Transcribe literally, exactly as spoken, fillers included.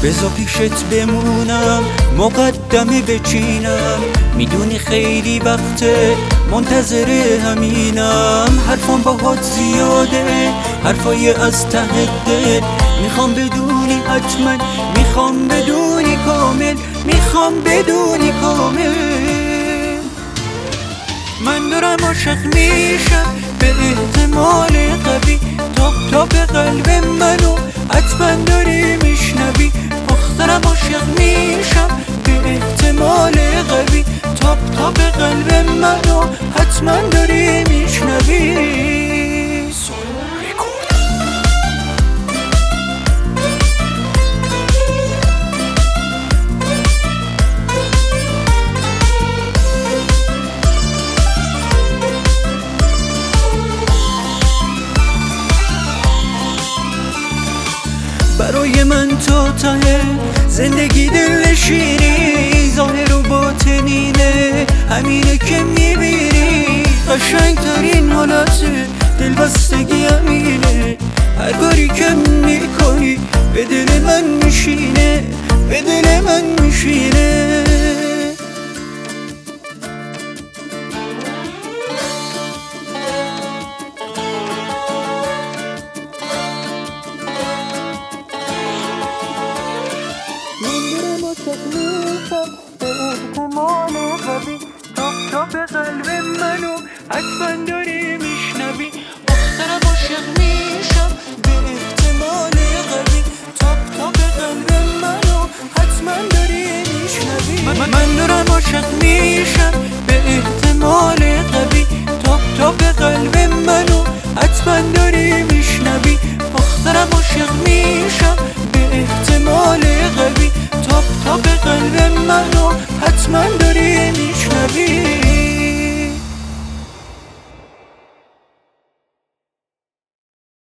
بذار پیشت بمونم، مقدمه بچینم، میدونی خیلی وقته منتظر همینم. حرفام باهات زیاده، حرفای از ته دل، میخوام بدونی حتما، میخوام بدونی کامل، میخوام بدونی کامل. من دارم عاشق میشم به احتمال قوی، تاپ تاپ قلب منو حتما داری میشنوی. دخترم عاشق میشم به احتمال قوی، تاپ تاپ قلب منو حتما داری میشنوی. برای من تو ته زندگی دلنشینی، ظاهر و باطنینه همینه که میبینی. قشنگ ترین حالت دلبستگی همینه، هر کاری که میکنی به دل من میشینه، به دل من میشینه. به احتمال قوی، تاپ تاپ قلب منو حتما داری میشنوی. دخترم عاشق میشم به احتمال قوی، تاپ تاپ قلب منو حتما داری میشنوی. من دارم عاشق میشم به احتمال قوی، تاپ تاپ قلب منو حتما داری میشنوی. دخترم عاشق میشم به احتمال قوی، تاپ تاپ قلب منو حتما داری میشنوی.